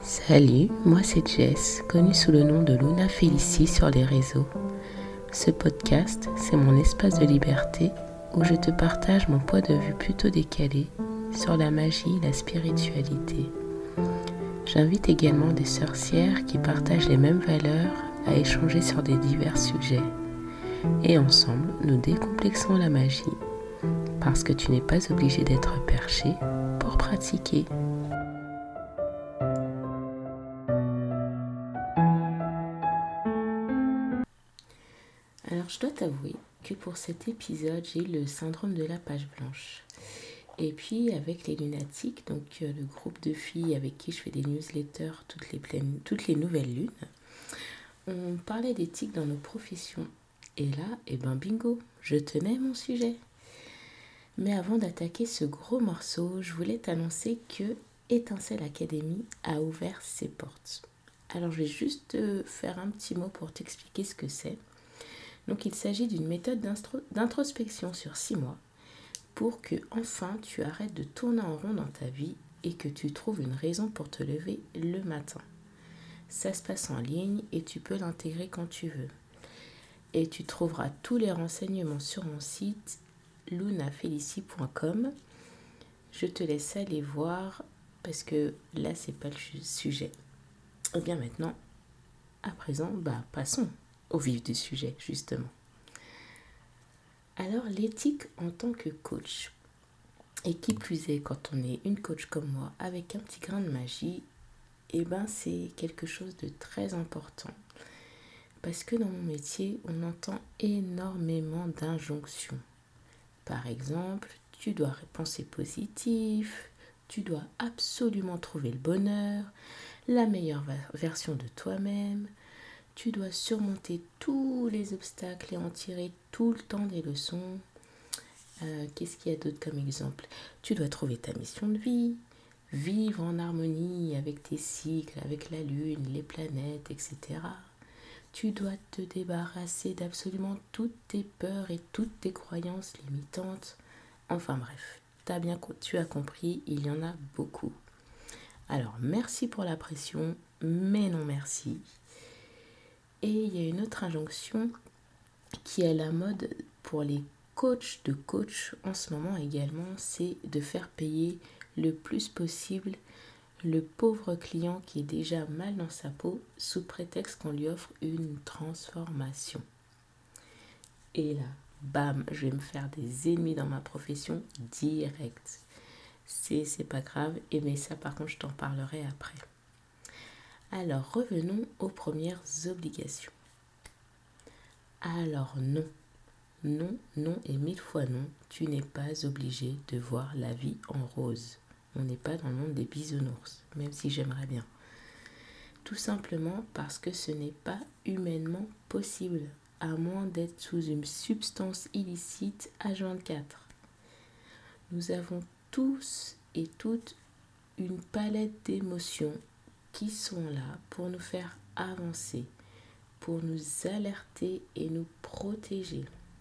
Salut, moi c'est Jess, connue sous le nom de Luna Felici sur les réseaux. Ce podcast, c'est mon espace de liberté où je te partage mon point de vue plutôt décalé sur la magie et la spiritualité. J'invite également des sorcières qui partagent les mêmes valeurs à échanger sur des divers sujets. Et ensemble, nous décomplexons la magie parce que tu n'es pas obligé d'être perché pour pratiquer. Alors je dois t'avouer que pour cet épisode, j'ai eu le syndrome de la page blanche. Et puis avec les lunatiques, donc le groupe de filles avec qui je fais des newsletters toutes les nouvelles lunes, on parlait d'éthique dans nos professions. Et là, bingo, je tenais mon sujet. Mais avant d'attaquer ce gros morceau, je voulais t'annoncer que Étincelle Academy a ouvert ses portes. Alors je vais juste faire un petit mot pour t'expliquer ce que c'est. Donc il s'agit d'une méthode d'introspection sur 6 mois pour que enfin tu arrêtes de tourner en rond dans ta vie et que tu trouves une raison pour te lever le matin. Ça se passe en ligne et tu peux l'intégrer quand tu veux. Et tu trouveras tous les renseignements sur mon site lunafelici.com. Je te laisse aller voir parce que là c'est pas le sujet. Et bien maintenant, à présent, passons au vif du sujet, justement. Alors, l'éthique en tant que coach, et qui plus est quand on est une coach comme moi, avec un petit grain de magie, c'est quelque chose de très important. Parce que dans mon métier, on entend énormément d'injonctions. Par exemple, tu dois penser positif, tu dois absolument trouver le bonheur, la meilleure version de toi-même. Tu dois surmonter tous les obstacles et en tirer tout le temps des leçons. Qu'est-ce qu'il y a d'autre comme exemple ? Tu dois trouver ta mission de vie, vivre en harmonie avec tes cycles, avec la lune, les planètes, etc. Tu dois te débarrasser d'absolument toutes tes peurs et toutes tes croyances limitantes. Enfin bref, tu as compris, il y en a beaucoup. Alors merci pour la pression, mais non merci. Et il y a une autre injonction qui est à la mode pour les coachs de coach en ce moment également, c'est de faire payer le plus possible le pauvre client qui est déjà mal dans sa peau sous prétexte qu'on lui offre une transformation. Et là, bam, je vais me faire des ennemis dans ma profession direct. C'est pas grave, mais ça par contre je t'en parlerai après. Alors revenons aux premières obligations. Alors non et 1000 fois non, tu n'es pas obligé de voir la vie en rose. On n'est pas dans le monde des bisounours, même si j'aimerais bien. Tout simplement parce que ce n'est pas humainement possible, à moins d'être sous une substance illicite H24. Nous avons tous et toutes une palette d'émotions qui sont là pour nous faire avancer, pour nous alerter et nous protéger.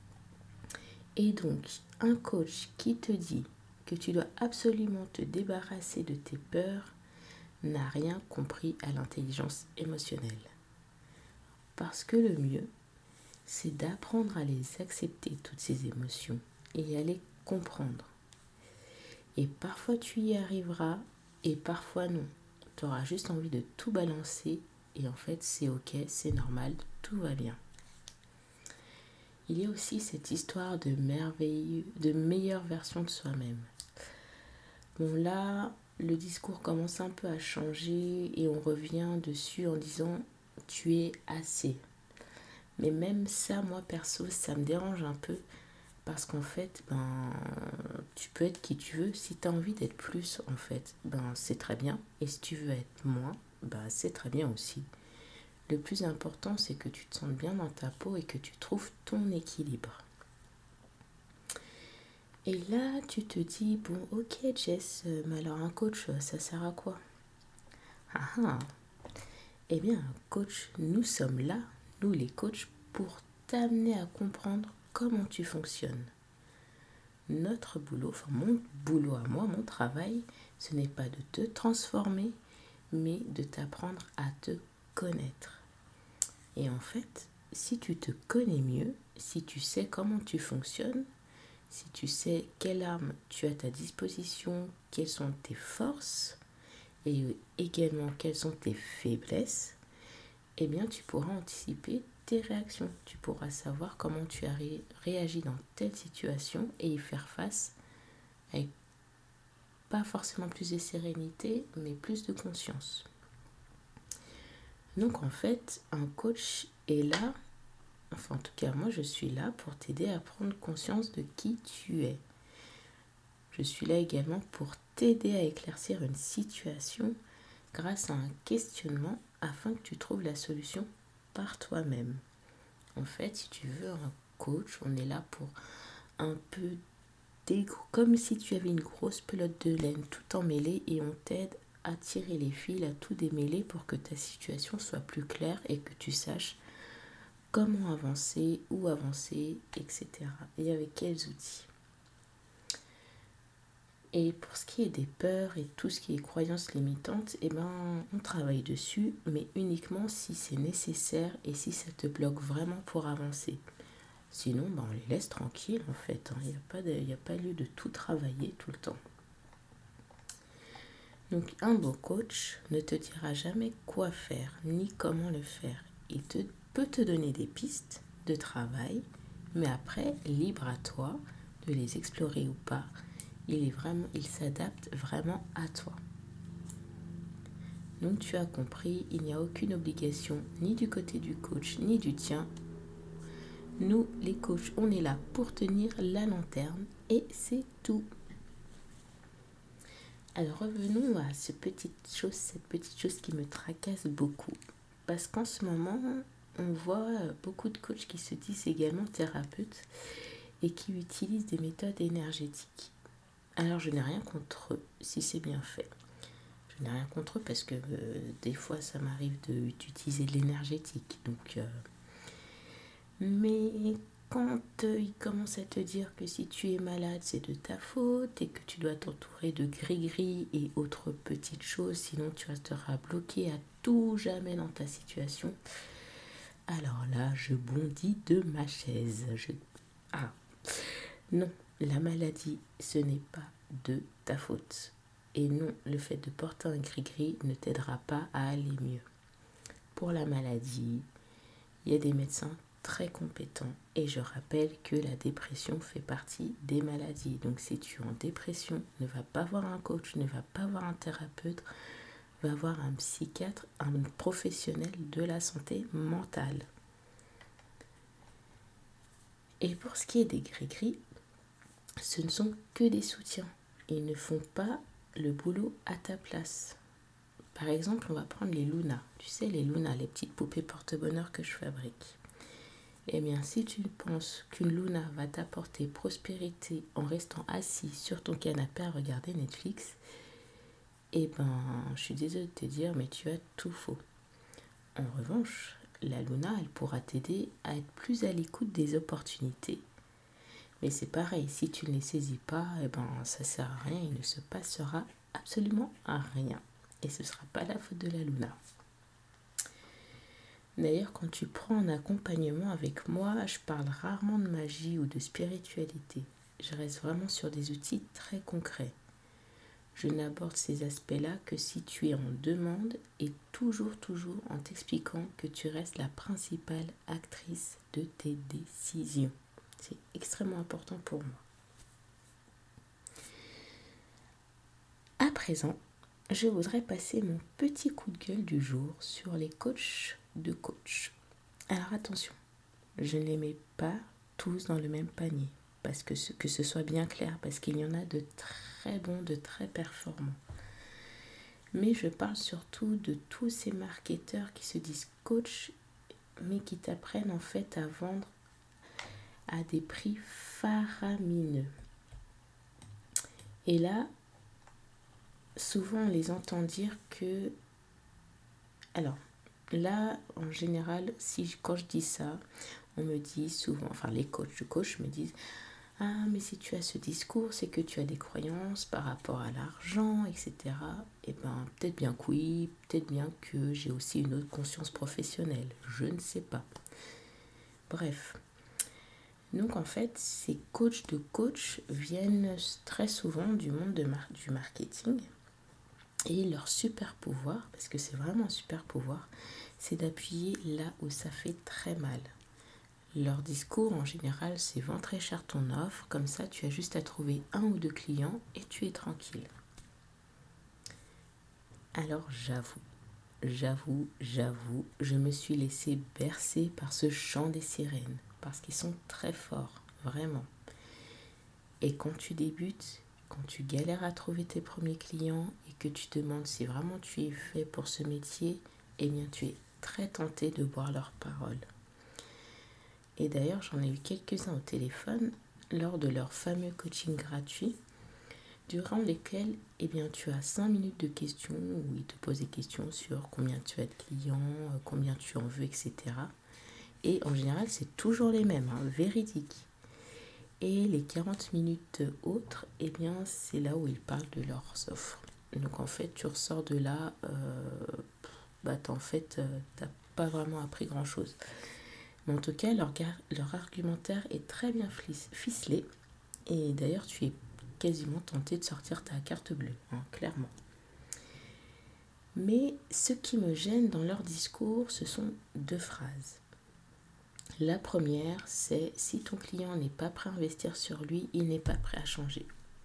Et donc, un coach qui te dit que tu dois absolument te débarrasser de tes peurs n'a rien compris à l'intelligence émotionnelle. Parce que le mieux, c'est d'apprendre à les accepter, toutes ces émotions, et à les comprendre. Et parfois tu y arriveras, et parfois non. Tu auras juste envie de tout balancer, et en fait c'est ok, c'est normal, tout va bien. Il y a aussi cette histoire de meilleure version de soi-même. Bon là, le discours commence un peu à changer et on revient dessus en disant « tu es assez ». Mais même ça, moi perso, ça me dérange un peu parce qu'en fait, tu peux être qui tu veux. Si tu as envie d'être plus, en fait, c'est très bien. Et si tu veux être moins, c'est très bien aussi. Le plus important, c'est que tu te sentes bien dans ta peau et que tu trouves ton équilibre. « Et là, tu te dis, bon, ok Jess, mais alors un coach, ça sert à quoi ? » Eh bien, un coach, nous sommes là, nous les coachs, pour t'amener à comprendre comment tu fonctionnes. Notre boulot, mon boulot à moi, mon travail, ce n'est pas de te transformer, mais de t'apprendre à te connaître. Et en fait, si tu te connais mieux, si tu sais comment tu fonctionnes, si tu sais quelle arme tu as à ta disposition, quelles sont tes forces et également quelles sont tes faiblesses, eh bien tu pourras anticiper tes réactions. Tu pourras savoir comment tu as réagi dans telle situation et y faire face avec pas forcément plus de sérénité, mais plus de conscience. Donc en fait, un coach est là, enfin en tout cas moi je suis là pour t'aider à prendre conscience de qui tu es. Je suis là également pour t'aider à éclaircir une situation grâce à un questionnement afin que tu trouves la solution par toi-même. En fait, si tu veux un coach, on est là pour un peu comme si tu avais une grosse pelote de laine tout emmêlée et on t'aide à tirer les fils, à tout démêler pour que ta situation soit plus claire et que tu saches comment avancer, où avancer, etc. Et avec quels outils. Et pour ce qui est des peurs et tout ce qui est croyances limitantes, eh ben, on travaille dessus, mais uniquement si c'est nécessaire et si ça te bloque vraiment pour avancer. Sinon, ben, on les laisse tranquilles en fait. Il n'y a pas lieu de tout travailler tout le temps. Donc un bon coach ne te dira jamais quoi faire ni comment le faire. Il peut te donner des pistes de travail, mais après, libre à toi de les explorer ou pas. Il s'adapte vraiment à toi. Donc tu as compris, il n'y a aucune obligation ni du côté du coach ni du tien. Nous, les coachs, on est là pour tenir la lanterne et c'est tout. Alors revenons à cette petite chose qui me tracasse beaucoup. Parce qu'en ce moment, on voit beaucoup de coachs qui se disent également thérapeutes et qui utilisent des méthodes énergétiques. Alors je n'ai rien contre eux si c'est bien fait. Je n'ai rien contre eux parce que des fois ça m'arrive d'utiliser de l'énergétique. Mais quand ils commencent à te dire que si tu es malade, c'est de ta faute et que tu dois t'entourer de gris-gris et autres petites choses, sinon tu resteras bloqué à tout jamais dans ta situation. Alors là, je bondis de ma chaise. Non, la maladie, ce n'est pas de ta faute. Et non, le fait de porter un gris-gris ne t'aidera pas à aller mieux. Pour la maladie, il y a des médecins très compétents et je rappelle que la dépression fait partie des maladies. Donc si tu es en dépression, ne va pas voir un coach, ne va pas voir un thérapeute, va voir un psychiatre, un professionnel de la santé mentale. Et pour ce qui est des gris-gris, ce ne sont que des soutiens. Ils ne font pas le boulot à ta place. Par exemple, on va prendre les Luna. Tu sais, les Luna, les petites poupées porte-bonheur que je fabrique. Eh bien, si tu penses qu'une Luna va t'apporter prospérité en restant assis sur ton canapé à regarder Netflix, eh ben, je suis désolée de te dire, mais tu as tout faux. En revanche, la Luna, elle pourra t'aider à être plus à l'écoute des opportunités. Mais c'est pareil, si tu ne les saisis pas, eh ben, ça ne sert à rien, il ne se passera absolument rien. Et ce ne sera pas la faute de la Luna. D'ailleurs, quand tu prends un accompagnement avec moi, je parle rarement de magie ou de spiritualité. Je reste vraiment sur des outils très concrets. Je n'aborde ces aspects-là que si tu es en demande et toujours en t'expliquant que tu restes la principale actrice de tes décisions. C'est extrêmement important pour moi. À présent, je voudrais passer mon petit coup de gueule du jour sur les coachs de coach. Alors attention, je ne les mets pas tous dans le même panier, parce que ce soit bien clair, parce qu'il y en a de très bons, de très performants. Mais je parle surtout de tous ces marketeurs qui se disent coach, mais qui t'apprennent en fait à vendre à des prix faramineux. Et là, souvent on les entend dire que... Alors, là, en général, quand je dis ça, on me dit souvent, enfin les coachs de coach me disent Ah, mais si tu as ce discours, c'est que tu as des croyances par rapport à l'argent, etc. Eh bien, peut-être bien que oui, peut-être bien que j'ai aussi une autre conscience professionnelle. Je ne sais pas. Bref. Donc, en fait, ces coachs de coach viennent très souvent du monde du marketing. Et leur super pouvoir, parce que c'est vraiment un super pouvoir, c'est d'appuyer là où ça fait très mal. Leur discours, en général, c'est vends très cher ton offre, comme ça tu as juste à trouver un ou deux clients et tu es tranquille. Alors j'avoue, je me suis laissée bercer par ce chant des sirènes, parce qu'ils sont très forts, vraiment. Et quand tu débutes, quand tu galères à trouver tes premiers clients et que tu te demandes si vraiment tu es fait pour ce métier, eh bien tu es très tenté de boire leurs paroles. Et d'ailleurs, j'en ai eu quelques-uns au téléphone lors de leur fameux coaching gratuit, durant lesquels eh bien, tu as 5 minutes de questions où ils te posent des questions sur combien tu as de clients, combien tu en veux, etc. Et en général, c'est toujours les mêmes, véridiques. Et les 40 minutes autres, eh bien, c'est là où ils parlent de leurs offres. Donc en fait, tu ressors de là, t'as pas vraiment appris grand-chose. Mais en tout cas, leur argumentaire est très bien ficelé. Et d'ailleurs, tu es quasiment tenté de sortir ta carte bleue, clairement. Mais ce qui me gêne dans leur discours, ce sont deux phrases. La première, c'est si ton client n'est pas prêt à investir sur lui, il n'est pas prêt à changer.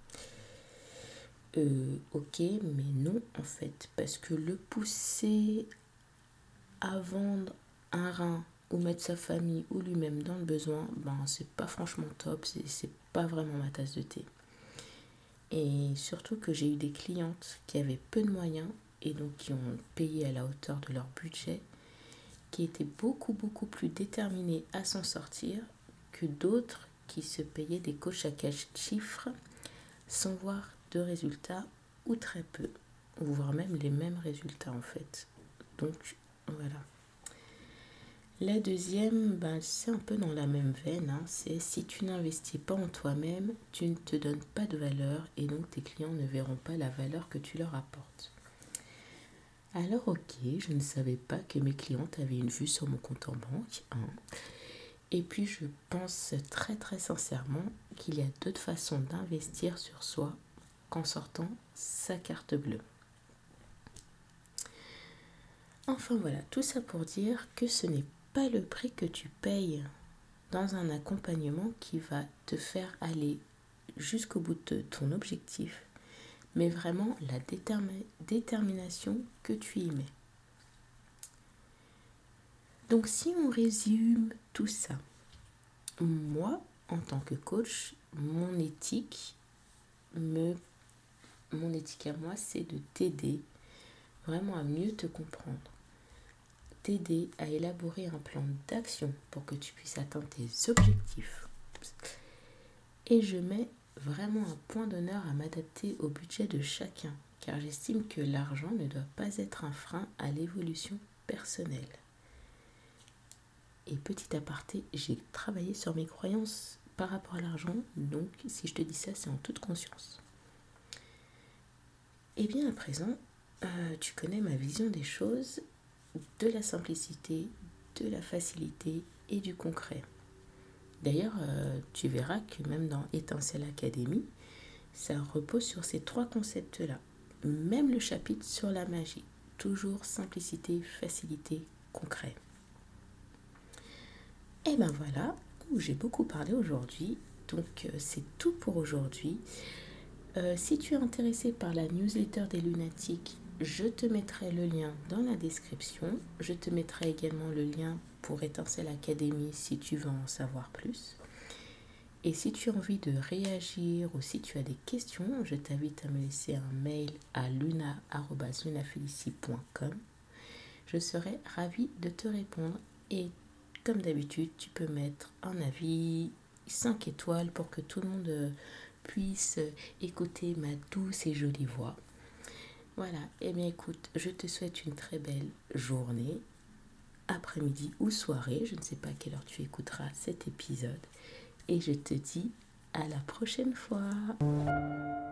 Ok, mais non en fait, parce que le pousser à vendre un rein ou mettre sa famille ou lui-même dans le besoin, c'est pas franchement top, c'est pas vraiment ma tasse de thé. Et surtout que j'ai eu des clientes qui avaient peu de moyens et donc qui ont payé à la hauteur de leur budget, qui étaient beaucoup plus déterminées à s'en sortir que d'autres qui se payaient des coachs à 4 chiffres sans voir de résultats ou très peu, voire même les mêmes résultats en fait. Donc voilà. La deuxième, c'est un peu dans la même veine, c'est si tu n'investis pas en toi-même, tu ne te donnes pas de valeur et donc tes clients ne verront pas la valeur que tu leur apportes. Alors ok, je ne savais pas que mes clientes avaient une vue sur mon compte en banque. Et puis je pense très sincèrement qu'il y a d'autres façons d'investir sur soi qu'en sortant sa carte bleue. Enfin voilà, tout ça pour dire que ce n'est pas le prix que tu payes dans un accompagnement qui va te faire aller jusqu'au bout de ton objectif, mais vraiment la détermination que tu y mets. Donc si on résume tout ça, moi, en tant que coach, mon éthique à moi, c'est de t'aider vraiment à mieux te comprendre. T'aider à élaborer un plan d'action pour que tu puisses atteindre tes objectifs. Et je mets vraiment un point d'honneur à m'adapter au budget de chacun, car j'estime que l'argent ne doit pas être un frein à l'évolution personnelle. Et petit aparté, j'ai travaillé sur mes croyances par rapport à l'argent, donc si je te dis ça, c'est en toute conscience. Et bien à présent, tu connais ma vision des choses, de la simplicité, de la facilité et du concret. D'ailleurs, tu verras que même dans Étincelle Academy, ça repose sur ces 3 concepts-là. Même le chapitre sur la magie. Toujours simplicité, facilité, concret. Et ben voilà, j'ai beaucoup parlé aujourd'hui. Donc c'est tout pour aujourd'hui. Si tu es intéressé par la newsletter des lunatiques, je te mettrai le lien dans la description. Je te mettrai également le lien pour Étincelle Academy si tu veux en savoir plus. Et si tu as envie de réagir ou si tu as des questions, je t'invite à me laisser un mail à luna@lunafelici.com. Je serai ravie de te répondre. Et comme d'habitude, tu peux mettre un avis 5 étoiles pour que tout le monde puisse écouter ma douce et jolie voix. Voilà, et bien écoute, je te souhaite une très belle journée, après-midi ou soirée, je ne sais pas à quelle heure tu écouteras cet épisode, et je te dis à la prochaine fois.